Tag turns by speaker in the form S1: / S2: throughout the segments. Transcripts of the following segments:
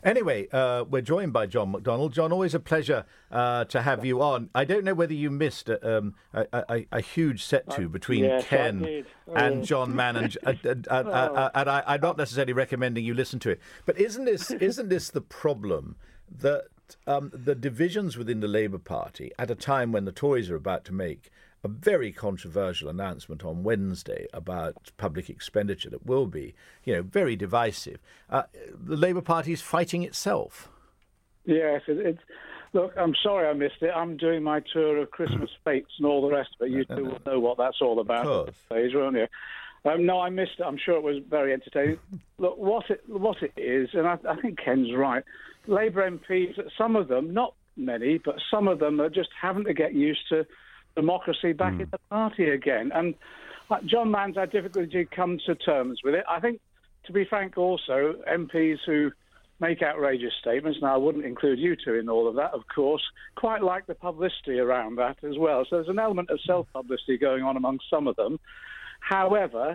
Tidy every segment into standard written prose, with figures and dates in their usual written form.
S1: Anyway, we're joined by John McDonnell. John, always a pleasure to have you on. I don't know whether you missed a huge set-to between Ken and John Mann, and I'm not necessarily recommending you listen to it. But isn't this the problem that the divisions within the Labour Party at a time when the Tories are about to make a very controversial announcement on Wednesday about public expenditure that will be, very divisive. The Labour Party is fighting itself.
S2: Yes, look, I'm sorry I missed it. I'm doing my tour of Christmas fates and all the rest of it. You two will know what that's all about at the stage, won't you? No, I missed it. I'm sure it was very entertaining. Look, what it is, and I think Ken's right, Labour MPs, some of them, not many, but some of them are just having to get used to democracy back in the party again. And John Mann's had difficulty to come to terms with it. I think, to be frank also, MPs who make outrageous statements, now I wouldn't include you two in all of that, of course, quite like the publicity around that as well. So there's an element of self-publicity going on among some of them. However,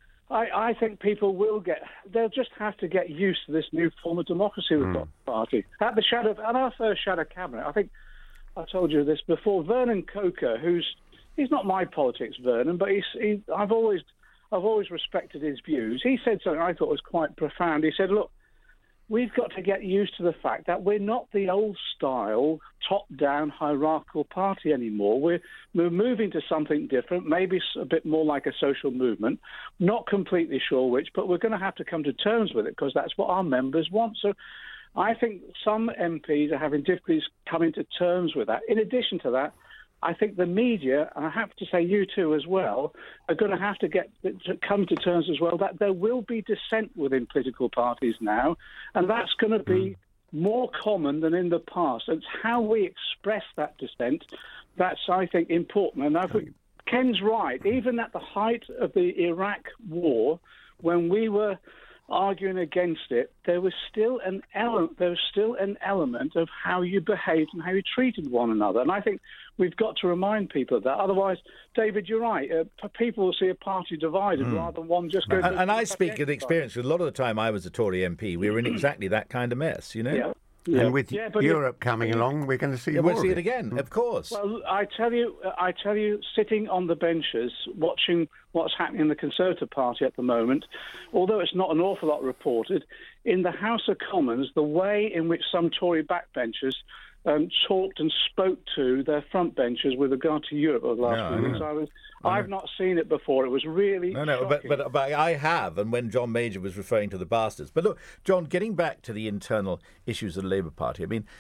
S2: I think people they'll just have to get used to this new form of democracy we've got in the party. At our first shadow cabinet, I think I told you this before, Vernon Coker, he's not my politics, Vernon, but I've always respected his views. He said something I thought was quite profound. He said, look, we've got to get used to the fact that we're not the old-style, top-down, hierarchical party anymore. We're moving to something different, maybe a bit more like a social movement. Not completely sure which, but we're going to have to come to terms with it because that's what our members want. So I think some MPs are having difficulties coming to terms with that. In addition to that, I think the media, and I have to say you too as well, are going to have to come to terms as well that there will be dissent within political parties now, and that's going to be more common than in the past. It's how we express that dissent that's, I think, important. And I think Ken's right. Even at the height of the Iraq war, when we were arguing against it, there was still an element of how you behaved and how you treated one another. And I think we've got to remind people of that. Otherwise, David, you're right. People will see a party divided rather than one just go.
S1: And I speak of experience. Because a lot of the time I was a Tory MP, we were in exactly that kind of mess,
S3: Yeah. And with Europe coming along, we're going to see more.
S1: We'll see it again, of course.
S2: Well, I tell you, sitting on the benches, watching what's happening in the Conservative Party at the moment, although it's not an awful lot reported, in the House of Commons, the way in which some Tory backbenchers talked and spoke to their front benchers with regard to Europe over the last few weeks. I've not seen it before. It was really shocking.
S1: But I have, and when John Major was referring to the bastards. But look, John, getting back to the internal issues of the Labour Party, I mean,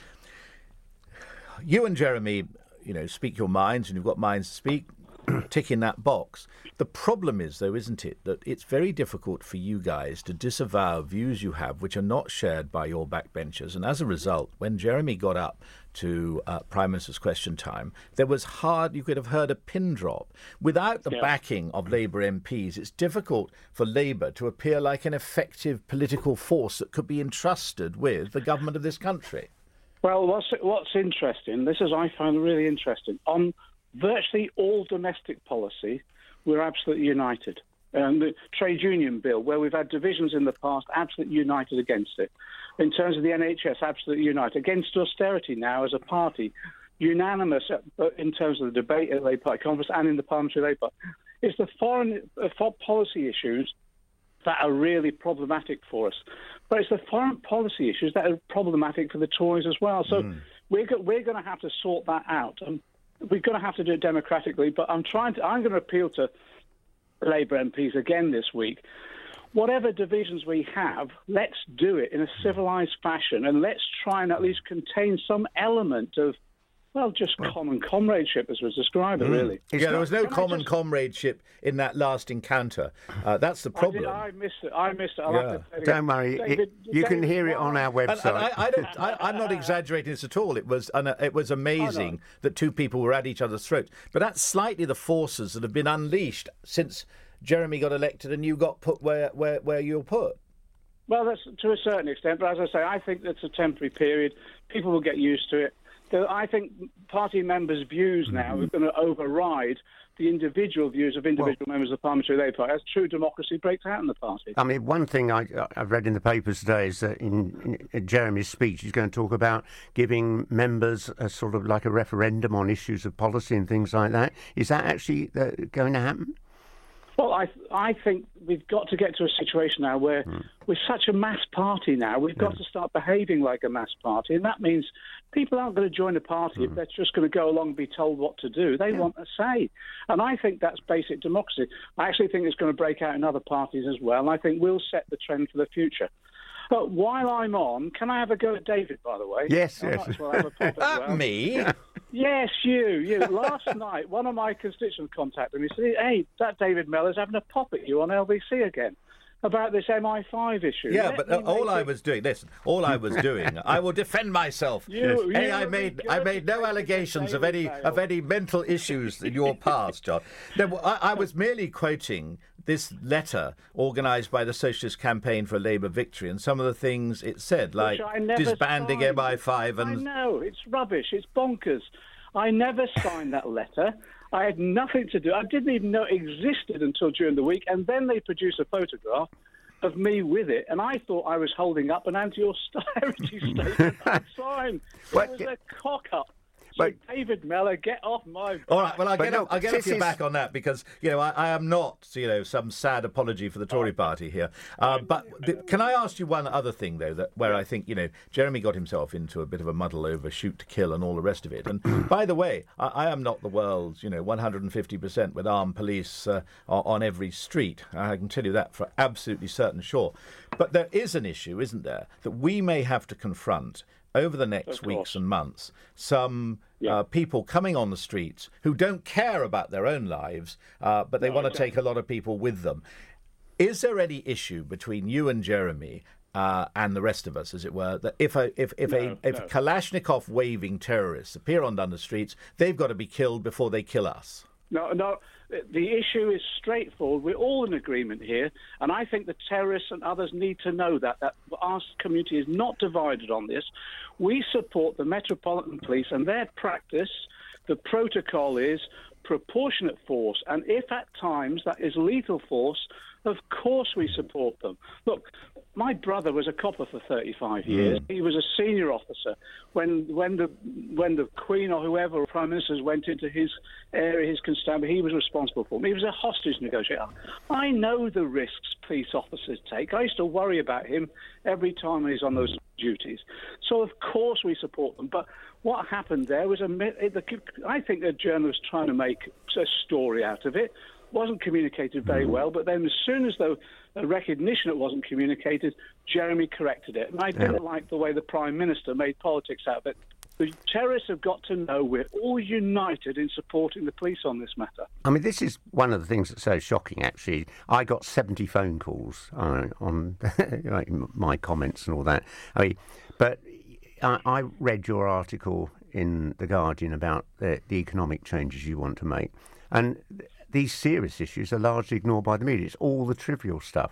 S1: you and Jeremy, speak your minds, and you've got minds to speak, tick in that box. The problem is, though, isn't it, that it's very difficult for you guys to disavow views you have which are not shared by your backbenchers. And as a result, when Jeremy got up to Prime Minister's Question Time, you could have heard a pin drop. Without the backing of Labour MPs, it's difficult for Labour to appear like an effective political force that could be entrusted with the government of this country.
S2: Well, what's interesting, I find really interesting, on virtually all domestic policy, we're absolutely united. The trade union bill, where we've had divisions in the past, absolutely united against it. In terms of the NHS, absolutely united. Against austerity now as a party, unanimous in terms of the debate at the Labour Party conference and in the Parliamentary Labour Party. It's the foreign policy issues that are really problematic for us. But it's the foreign policy issues that are problematic for the Tories as well. So we're going to have to sort that out. We're going to have to do it democratically, but I'm going to appeal to Labour MPs again this week. Whatever divisions we have, let's do it in a civilised fashion, and let's try and at least contain some element of, just common comradeship, as was described, really.
S1: Yeah, there was no common comradeship in that last encounter. That's the problem.
S2: I missed it. I'll have to tell you.
S3: Don't worry. You can hear it on our website.
S1: I'm not exaggerating this at all. It was amazing that two people were at each other's throats. But that's slightly the forces that have been unleashed since Jeremy got elected and you got put where you're put.
S2: Well, that's to a certain extent. But as I say, I think that's a temporary period. People will get used to it. So I think party members' views now are going to override the individual views of individual members of the Parliamentary Labour Party, as true democracy breaks out in the party.
S3: I mean, one thing I've read in the papers today is that in Jeremy's speech, he's going to talk about giving members a sort of like a referendum on issues of policy and things like that. Is that actually going to happen?
S2: Well, I think we've got to get to a situation now where we're such a mass party now. We've got to start behaving like a mass party, and that means people aren't going to join a party if they're just going to go along and be told what to do. They want a say, and I think that's basic democracy. I actually think it's going to break out in other parties as well, and I think we'll set the trend for the future. But while I'm on, can I have a go at David, by the way?
S3: Yes.
S2: Might as well have a pop as well.
S1: Me?
S2: Yes, you. Last night, one of my constituents contacted me and said, hey, that David Mellor's having a pop at you on LBC again about this MI5 issue.
S1: Yeah, but all I was doing, I will defend myself. I made no allegations of any mental issues in your past, John. No, I was merely quoting this letter organised by the Socialist Campaign for Labour Victory and some of the things it said, like disbanding MI5 and...
S2: I know, it's rubbish, it's bonkers. I never signed that letter. I had nothing to do. I didn't even know it existed until during the week, and then they produced a photograph of me with it, and I thought I was holding up an anti-austerity statement I'd signed. It was a cock-up. So David Mellor, get off my back.
S1: All right, well, I'll get off your back on that because, I am not, some sad apology for the Tory party here. Can I ask you one other thing, though, where I think, Jeremy got himself into a bit of a muddle over shoot to kill and all the rest of it. And by the way, I am not the world's, 150% with armed police on every street. I can tell you that for absolutely certain sure. But there is an issue, isn't there, that we may have to confront over the next weeks and months, some people coming on the streets who don't care about their own lives, but they want to take a lot of people with them. Is there any issue between you and Jeremy and the rest of us, as it were, that if Kalashnikov waving terrorists appear on the streets, they've got to be killed before they kill us?
S2: No. The issue is straightforward. We're all in agreement here, and I think the terrorists and others need to know that our community is not divided on this. We support the Metropolitan Police and their practice. The protocol is proportionate force, and if at times that is lethal force, of course we support them. Look, my brother was a copper for 35 years. He was a senior officer. When the Queen or whoever, Prime Ministers, went into his area, his constabulary, he was responsible for them. He was a hostage negotiator. I know the risks police officers take. I used to worry about him every time he's on those duties. So, of course, we support them. But what happened there was I think the journalists trying to make a story out of it. Wasn't communicated very well, but then as soon as the recognition it wasn't communicated, Jeremy corrected it. And I didn't like the way the Prime Minister made politics out of it. The terrorists have got to know we're all united in supporting the police on this matter.
S3: I mean, this is one of the things that's so shocking, actually. I got 70 phone calls on my comments and all that. But I read your article in The Guardian about the economic changes you want to make. And these serious issues are largely ignored by the media. It's all the trivial stuff.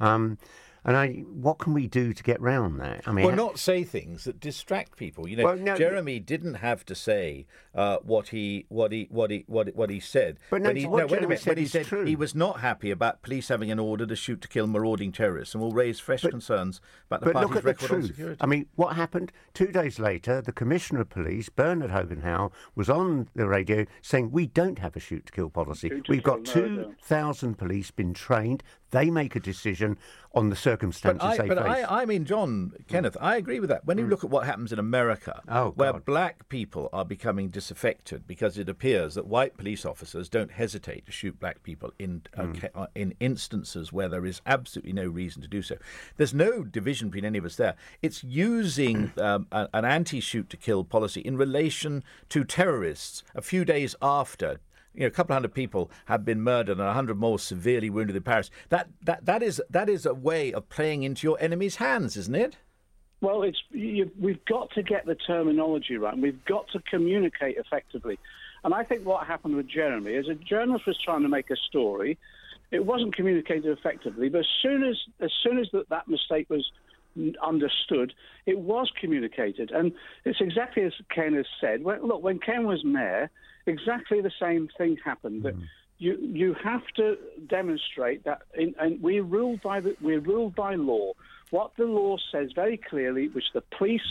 S3: What can we do to get round that? I mean,
S1: not say things that distract people. Jeremy didn't have to say what he said.
S3: But
S1: when he said
S3: true.
S1: He was not happy about police having an order to shoot to kill marauding terrorists, and will raise fresh concerns about the party's record on security.
S3: I mean, what happened 2 days later? The Commissioner of Police, Bernard Hogan-Howe, was on the radio saying we don't have a shoot to kill policy. We've got 2,000 police been trained. They make a decision on the circumstances they face.
S1: I mean, John, Kenneth, I agree with that. When you look at what happens in America, where black people are becoming disaffected because it appears that white police officers don't hesitate to shoot black people in instances where there is absolutely no reason to do so. There's no division between any of us there. It's using an anti-shoot-to-kill policy in relation to terrorists a few days after. A couple of hundred people have been murdered and 100 more severely wounded in Paris. That is a way of playing into your enemy's hands, isn't it?
S2: Well, we've got to get the terminology right. We've got to communicate effectively. And I think what happened with Jeremy is a journalist was trying to make a story. It wasn't communicated effectively. But as soon as that mistake was understood. It was communicated. And it's exactly as Ken has said. When Ken was mayor, exactly the same thing happened. That you have to demonstrate that, and we're ruled by law. What the law says very clearly, which the police